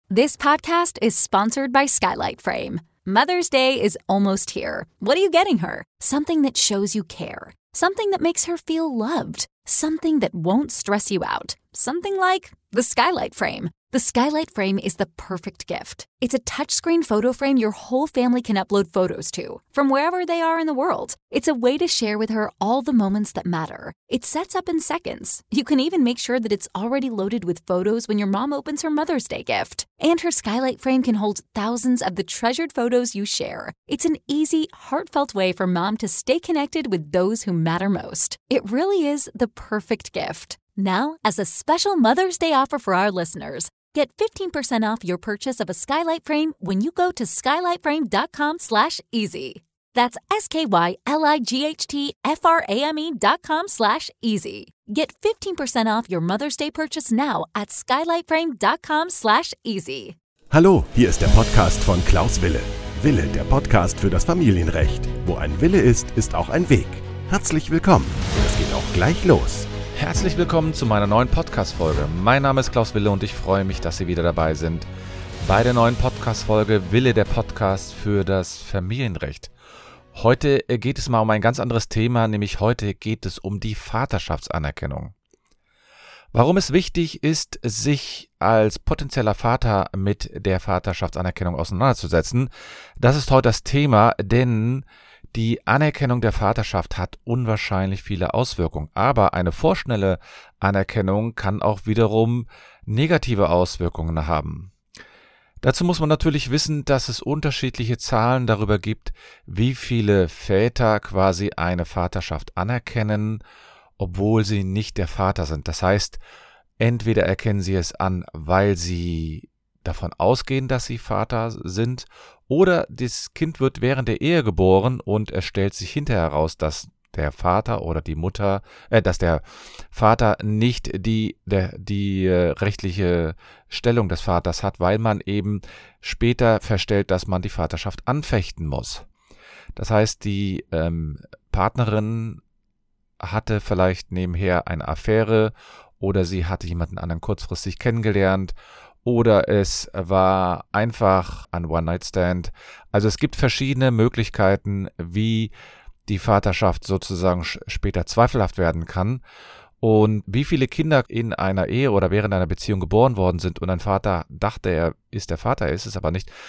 This podcast is sponsored by Skylight Frame. Mother's Day is almost here. What are you getting her? Something that shows you care. Something that makes her feel loved. Something that won't stress you out. Something like the Skylight Frame. The Skylight Frame is the perfect gift. It's a touchscreen photo frame your whole family can upload photos to, from wherever they are in the world. It's a way to share with her all the moments that matter. It sets up in seconds. You can even make sure that it's already loaded with photos when your mom opens her Mother's Day gift. And her Skylight Frame can hold thousands of the treasured photos you share. It's an easy, heartfelt way for mom to stay connected with those who matter most. It really is the perfect gift. Now, as a special Mother's Day offer for our listeners, get 15% off your purchase of a Skylight Frame when you go to skylightframe.com/easy. That's SKYLIGHTFRAME.com/easy. Get 15% off your Mother's Day purchase now at skylightframe.com/easy. Hallo, hier ist der Podcast von Klaus Wille. Wille, der Podcast für das Familienrecht. Wo ein Wille ist, ist auch ein Weg. Herzlich willkommen. Es geht auch gleich los. Herzlich willkommen zu meiner neuen Podcast-Folge. Mein Name ist Klaus Wille und ich freue mich, dass Sie wieder dabei sind bei der neuen Podcast-Folge Wille, der Podcast für das Familienrecht. Heute geht es mal um ein ganz anderes Thema, nämlich heute geht es um die Vaterschaftsanerkennung. Warum es wichtig ist, sich als potenzieller Vater mit der Vaterschaftsanerkennung auseinanderzusetzen, das ist heute das Thema, denn die Anerkennung der Vaterschaft hat unwahrscheinlich viele Auswirkungen, aber eine vorschnelle Anerkennung kann auch wiederum negative Auswirkungen haben. Dazu muss man natürlich wissen, dass es unterschiedliche Zahlen darüber gibt, wie viele Väter quasi eine Vaterschaft anerkennen, obwohl sie nicht der Vater sind. Das heißt, entweder erkennen sie es an, weil sie davon ausgehen, dass sie Vater sind, oder das Kind wird während der Ehe geboren und es stellt sich hinterher heraus, dass der Vater oder die Mutter, dass der Vater nicht die rechtliche Stellung des Vaters hat, weil man eben später feststellt, dass man die Vaterschaft anfechten muss. Das heißt, die Partnerin hatte vielleicht nebenher eine Affäre oder sie hatte jemanden anderen kurzfristig kennengelernt oder es war einfach ein One-Night-Stand. Also es gibt verschiedene Möglichkeiten, wie die Vaterschaft sozusagen später zweifelhaft werden kann. Und wie viele Kinder in einer Ehe oder während einer Beziehung geboren worden sind und ein Vater dachte, er ist der Vater, er ist es aber nicht,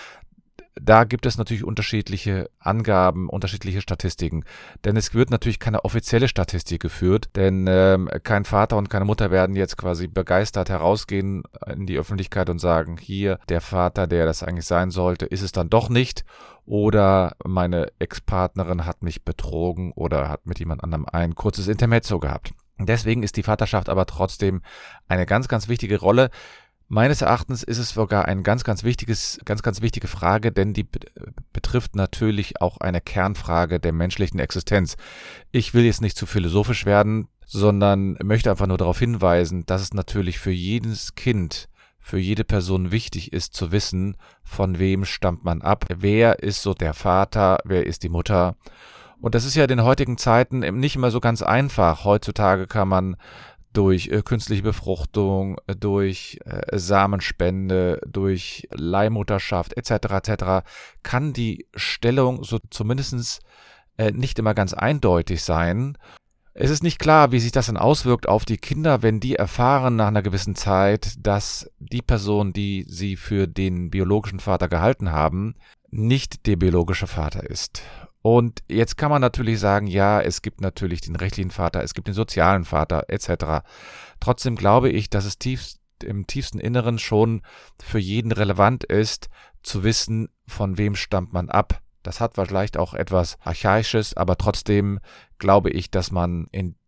da gibt es natürlich unterschiedliche Angaben, unterschiedliche Statistiken. Denn es wird natürlich keine offizielle Statistik geführt, denn kein Vater und keine Mutter werden jetzt quasi begeistert herausgehen in die Öffentlichkeit und sagen, hier, der Vater, der das eigentlich sein sollte, ist es dann doch nicht. Oder meine Ex-Partnerin hat mich betrogen oder hat mit jemand anderem ein kurzes Intermezzo gehabt. Deswegen ist die Vaterschaft aber trotzdem eine ganz, ganz wichtige Rolle. Meines Erachtens ist es sogar eine ganz, ganz wichtige Frage, denn die betrifft natürlich auch eine Kernfrage der menschlichen Existenz. Ich will jetzt nicht zu philosophisch werden, sondern möchte einfach nur darauf hinweisen, dass es natürlich für jedes Kind, für jede Person wichtig ist zu wissen, von wem stammt man ab, wer ist so der Vater, wer ist die Mutter. Und das ist ja in den heutigen Zeiten nicht immer so ganz einfach. Heutzutage kann man durch künstliche Befruchtung, durch Samenspende, durch Leihmutterschaft etc. kann die Stellung so zumindest nicht immer ganz eindeutig sein. Es ist nicht klar, wie sich das dann auswirkt auf die Kinder, wenn die erfahren nach einer gewissen Zeit, dass die Person, die sie für den biologischen Vater gehalten haben, nicht der biologische Vater ist. Und jetzt kann man natürlich sagen, ja, es gibt natürlich den rechtlichen Vater, es gibt den sozialen Vater etc. Trotzdem glaube ich, dass es im tiefsten Inneren schon für jeden relevant ist, zu wissen, von wem stammt man ab. Das hat vielleicht auch etwas Archaisches, aber trotzdem glaube ich, dass man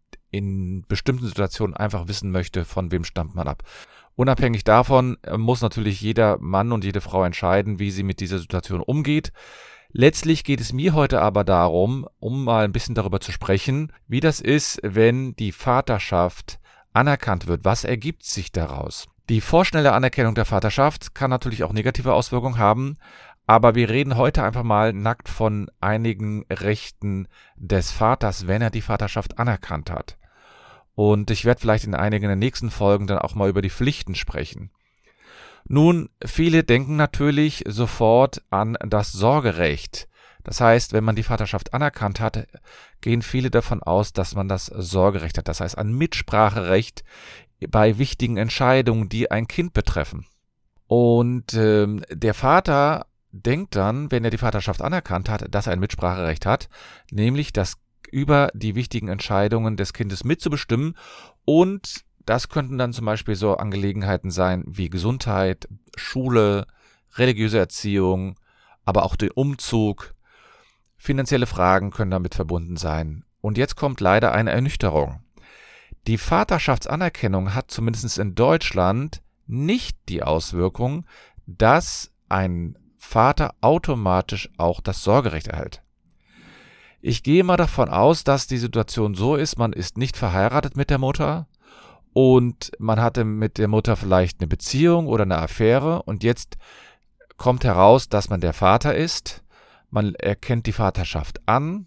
in bestimmten Situationen einfach wissen möchte, von wem stammt man ab. Unabhängig davon muss natürlich jeder Mann und jede Frau entscheiden, wie sie mit dieser Situation umgeht. Letztlich geht es mir heute aber darum, um mal ein bisschen darüber zu sprechen, wie das ist, wenn die Vaterschaft anerkannt wird. Was ergibt sich daraus? Die vorschnelle Anerkennung der Vaterschaft kann natürlich auch negative Auswirkungen haben, aber wir reden heute einfach mal nackt von einigen Rechten des Vaters, wenn er die Vaterschaft anerkannt hat. Und ich werde vielleicht in einigen der nächsten Folgen dann auch mal über die Pflichten sprechen. Nun, viele denken natürlich sofort an das Sorgerecht. Das heißt, wenn man die Vaterschaft anerkannt hat, gehen viele davon aus, dass man das Sorgerecht hat. Das heißt, ein Mitspracherecht bei wichtigen Entscheidungen, die ein Kind betreffen. Und der Vater denkt dann, wenn er die Vaterschaft anerkannt hat, dass er ein Mitspracherecht hat, nämlich das über die wichtigen Entscheidungen des Kindes mitzubestimmen. Und das könnten dann zum Beispiel so Angelegenheiten sein wie Gesundheit, Schule, religiöse Erziehung, aber auch den Umzug. Finanzielle Fragen können damit verbunden sein. Und jetzt kommt leider eine Ernüchterung. Die Vaterschaftsanerkennung hat zumindest in Deutschland nicht die Auswirkung, dass ein Vater automatisch auch das Sorgerecht erhält. Ich gehe mal davon aus, dass die Situation so ist, man ist nicht verheiratet mit der Mutter und man hatte mit der Mutter vielleicht eine Beziehung oder eine Affäre und jetzt kommt heraus, dass man der Vater ist, man erkennt die Vaterschaft an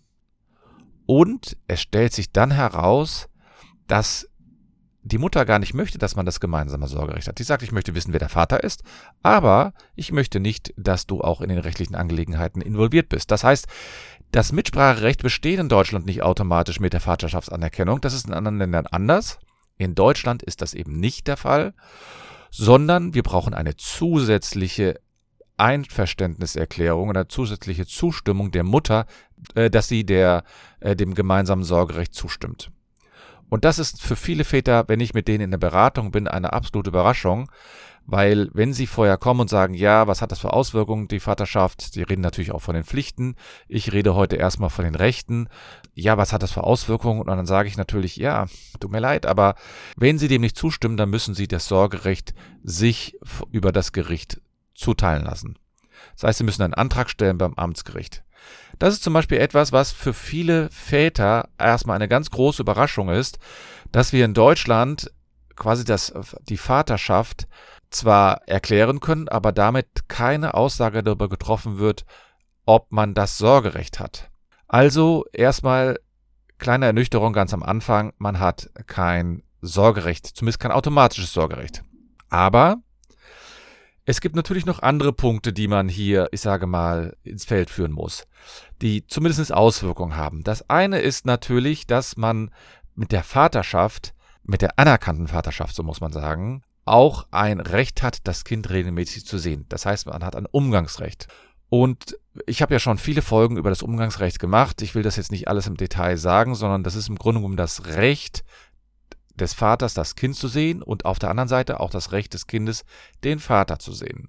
und es stellt sich dann heraus, dass die Mutter gar nicht möchte, dass man das gemeinsame Sorgerecht hat. Die sagt, ich möchte wissen, wer der Vater ist, aber ich möchte nicht, dass du auch in den rechtlichen Angelegenheiten involviert bist. Das heißt, das Mitspracherecht besteht in Deutschland nicht automatisch mit der Vaterschaftsanerkennung. Das ist in anderen Ländern anders. In Deutschland ist das eben nicht der Fall, sondern wir brauchen eine zusätzliche Einverständniserklärung oder zusätzliche Zustimmung der Mutter, dass sie dem gemeinsamen Sorgerecht zustimmt. Und das ist für viele Väter, wenn ich mit denen in der Beratung bin, eine absolute Überraschung, weil wenn sie vorher kommen und sagen, ja, was hat das für Auswirkungen, die Vaterschaft, sie reden natürlich auch von den Pflichten, ich rede heute erstmal von den Rechten, ja, was hat das für Auswirkungen? Und dann sage ich natürlich, ja, tut mir leid, aber wenn sie dem nicht zustimmen, dann müssen sie das Sorgerecht sich über das Gericht zuteilen lassen. Das heißt, sie müssen einen Antrag stellen beim Amtsgericht. Das ist zum Beispiel etwas, was für viele Väter erstmal eine ganz große Überraschung ist, dass wir in Deutschland quasi die Vaterschaft zwar erklären können, aber damit keine Aussage darüber getroffen wird, ob man das Sorgerecht hat. Also erstmal kleine Ernüchterung ganz am Anfang, man hat kein Sorgerecht, zumindest kein automatisches Sorgerecht. Aber es gibt natürlich noch andere Punkte, die man hier, ich sage mal, ins Feld führen muss, die zumindest Auswirkungen haben. Das eine ist natürlich, dass man mit der Vaterschaft, mit der anerkannten Vaterschaft, so muss man sagen, auch ein Recht hat, das Kind regelmäßig zu sehen. Das heißt, man hat ein Umgangsrecht. Und ich habe ja schon viele Folgen über das Umgangsrecht gemacht. Ich will das jetzt nicht alles im Detail sagen, sondern das ist im Grunde genommen das Recht des Vaters, das Kind zu sehen und auf der anderen Seite auch das Recht des Kindes, den Vater zu sehen.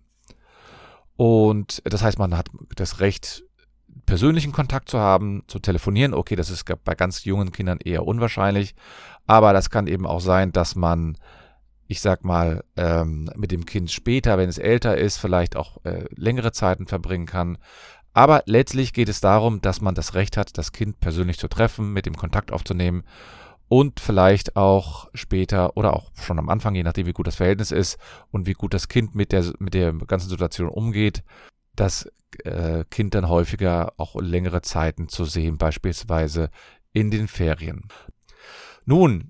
Und das heißt, man hat das Recht, persönlichen Kontakt zu haben, zu telefonieren. Okay, das ist bei ganz jungen Kindern eher unwahrscheinlich, aber das kann eben auch sein, dass man, ich sag mal, mit dem Kind später, wenn es älter ist, vielleicht auch längere Zeiten verbringen kann. Aber letztlich geht es darum, dass man das Recht hat, das Kind persönlich zu treffen, mit dem Kontakt aufzunehmen und vielleicht auch später oder auch schon am Anfang, je nachdem wie gut das Verhältnis ist und wie gut das Kind mit der ganzen Situation umgeht, das Kind dann häufiger auch längere Zeiten zu sehen, beispielsweise in den Ferien. Nun,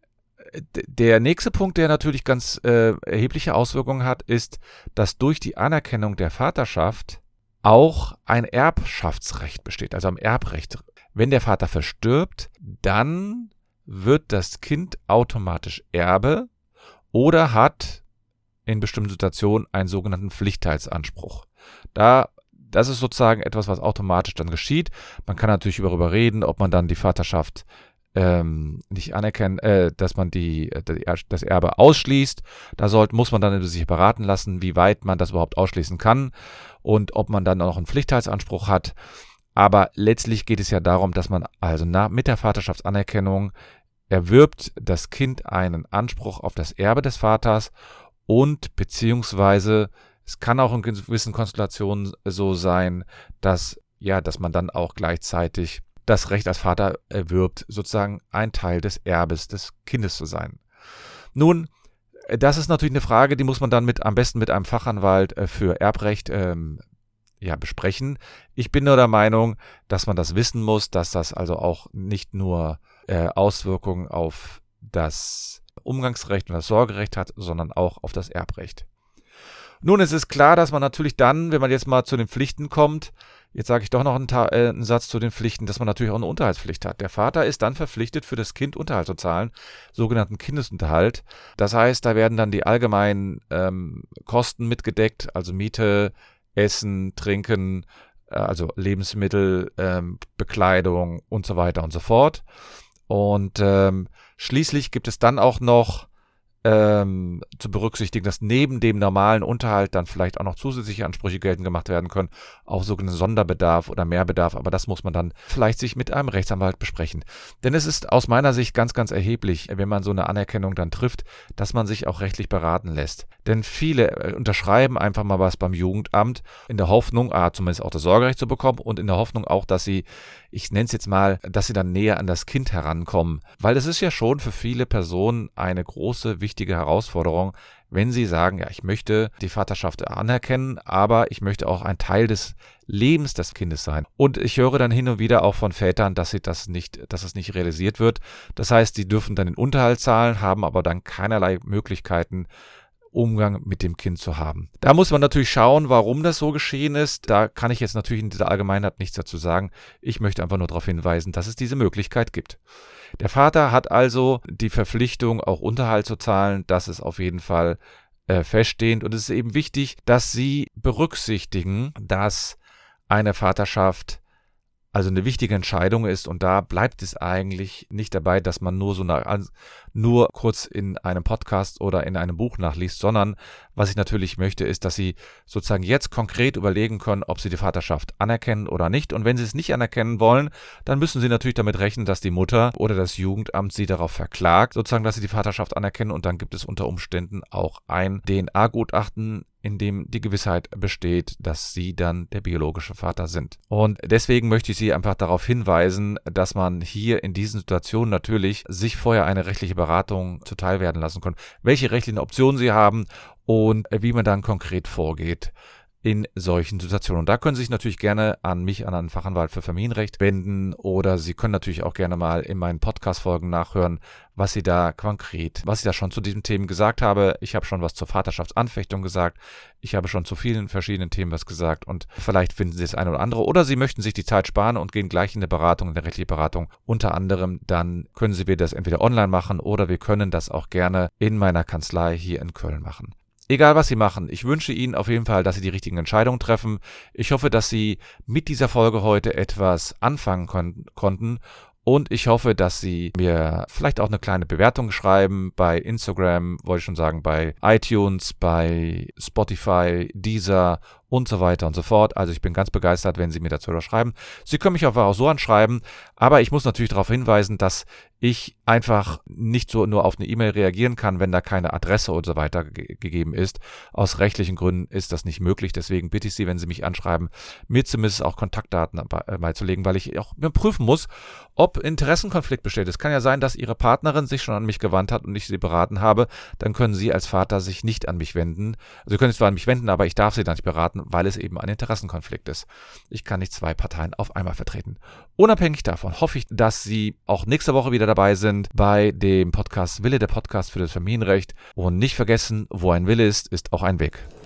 der nächste Punkt, der natürlich ganz erhebliche Auswirkungen hat, ist, dass durch die Anerkennung der Vaterschaft auch ein Erbschaftsrecht besteht, also ein Erbrecht. Wenn der Vater verstirbt, dann wird das Kind automatisch Erbe oder hat in bestimmten Situationen einen sogenannten Pflichtteilsanspruch. Das ist sozusagen etwas, was automatisch dann geschieht. Man kann natürlich darüber reden, ob man dann die Vaterschaft nicht anerkennt, dass man das Erbe ausschließt. Muss man dann sich beraten lassen, wie weit man das überhaupt ausschließen kann und ob man dann auch einen Pflichtteilsanspruch hat. Aber letztlich geht es ja darum, dass man also mit der Vaterschaftsanerkennung erwirbt das Kind einen Anspruch auf das Erbe des Vaters und beziehungsweise es kann auch in gewissen Konstellationen so sein, dass man dann auch gleichzeitig das Recht als Vater erwirbt, sozusagen ein Teil des Erbes des Kindes zu sein. Nun, das ist natürlich eine Frage, die muss man dann am besten mit einem Fachanwalt für Erbrecht besprechen. Ich bin nur der Meinung, dass man das wissen muss, dass das also auch nicht nur Auswirkungen auf das Umgangsrecht und das Sorgerecht hat, sondern auch auf das Erbrecht. Nun, es ist klar, dass man natürlich dann, wenn man jetzt mal zu den Pflichten kommt, jetzt sage ich doch noch einen Satz zu den Pflichten, dass man natürlich auch eine Unterhaltspflicht hat. Der Vater ist dann verpflichtet, für das Kind Unterhalt zu zahlen, sogenannten Kindesunterhalt. Das heißt, da werden dann die allgemeinen Kosten mitgedeckt, also Miete, Essen, Trinken, also Lebensmittel, Bekleidung und so weiter und so fort. Und schließlich gibt es dann auch noch zu berücksichtigen, dass neben dem normalen Unterhalt dann vielleicht auch noch zusätzliche Ansprüche geltend gemacht werden können, auch sogenannter Sonderbedarf oder Mehrbedarf, aber das muss man dann vielleicht sich mit einem Rechtsanwalt besprechen. Denn es ist aus meiner Sicht ganz, ganz erheblich, wenn man so eine Anerkennung dann trifft, dass man sich auch rechtlich beraten lässt. Denn viele unterschreiben einfach mal was beim Jugendamt in der Hoffnung, zumindest auch das Sorgerecht zu bekommen und in der Hoffnung auch, dass sie, ich nenne es jetzt mal, dass sie dann näher an das Kind herankommen. Weil es ist ja schon für viele Personen eine große, wichtige Herausforderung, wenn sie sagen, ja, ich möchte die Vaterschaft anerkennen, aber ich möchte auch ein Teil des Lebens des Kindes sein. Und ich höre dann hin und wieder auch von Vätern, dass es nicht realisiert wird. Das heißt, sie dürfen dann den Unterhalt zahlen, haben aber dann keinerlei Möglichkeiten, Umgang mit dem Kind zu haben. Da muss man natürlich schauen, warum das so geschehen ist. Da kann ich jetzt natürlich in dieser Allgemeinheit nichts dazu sagen. Ich möchte einfach nur darauf hinweisen, dass es diese Möglichkeit gibt. Der Vater hat also die Verpflichtung, auch Unterhalt zu zahlen. Das ist auf jeden Fall feststehend. Und es ist eben wichtig, dass Sie berücksichtigen, dass eine Vaterschaft also eine wichtige Entscheidung ist, und da bleibt es eigentlich nicht dabei, dass man nur kurz in einem Podcast oder in einem Buch nachliest, sondern was ich natürlich möchte, ist, dass Sie sozusagen jetzt konkret überlegen können, ob Sie die Vaterschaft anerkennen oder nicht. Und wenn Sie es nicht anerkennen wollen, dann müssen Sie natürlich damit rechnen, dass die Mutter oder das Jugendamt Sie darauf verklagt, sozusagen, dass Sie die Vaterschaft anerkennen, und dann gibt es unter Umständen auch ein DNA-Gutachten, in dem die Gewissheit besteht, dass Sie dann der biologische Vater sind. Und deswegen möchte ich Sie einfach darauf hinweisen, dass man hier in diesen Situationen natürlich sich vorher eine rechtliche Beratung zuteil werden lassen kann, welche rechtlichen Optionen Sie haben und wie man dann konkret vorgeht in solchen Situationen. Und da können Sie sich natürlich gerne an mich, an einen Fachanwalt für Familienrecht wenden, oder Sie können natürlich auch gerne mal in meinen Podcast-Folgen nachhören, was ich da schon zu diesen Themen gesagt habe. Ich habe schon was zur Vaterschaftsanfechtung gesagt. Ich habe schon zu vielen verschiedenen Themen was gesagt, und vielleicht finden Sie das eine oder andere, oder Sie möchten sich die Zeit sparen und gehen gleich in eine Beratung, in eine rechtliche Beratung. Unter anderem, dann können Sie das entweder online machen, oder wir können das auch gerne in meiner Kanzlei hier in Köln machen. Egal, was Sie machen, ich wünsche Ihnen auf jeden Fall, dass Sie die richtigen Entscheidungen treffen. Ich hoffe, dass Sie mit dieser Folge heute etwas anfangen konnten, und ich hoffe, dass Sie mir vielleicht auch eine kleine Bewertung schreiben bei Instagram, wollte ich schon sagen, bei iTunes, bei Spotify, Deezer und so weiter und so fort. Also ich bin ganz begeistert, wenn Sie mir dazu schreiben. Sie können mich auch so anschreiben, aber ich muss natürlich darauf hinweisen, dass ich einfach nicht so nur auf eine E-Mail reagieren kann, wenn da keine Adresse und so weiter gegeben ist. Aus rechtlichen Gründen ist das nicht möglich. Deswegen bitte ich Sie, wenn Sie mich anschreiben, mir zumindest auch Kontaktdaten beizulegen, weil ich auch prüfen muss, ob Interessenkonflikt besteht. Es kann ja sein, dass Ihre Partnerin sich schon an mich gewandt hat und ich sie beraten habe. Dann können Sie als Vater sich nicht an mich wenden. Also Sie können sich zwar an mich wenden, aber ich darf Sie dann nicht beraten, weil es eben ein Interessenkonflikt ist. Ich kann nicht zwei Parteien auf einmal vertreten. Unabhängig davon hoffe ich, dass Sie auch nächste Woche wieder dabei sind bei dem Podcast Wille, der Podcast für das Familienrecht. Und nicht vergessen, wo ein Wille ist, ist auch ein Weg.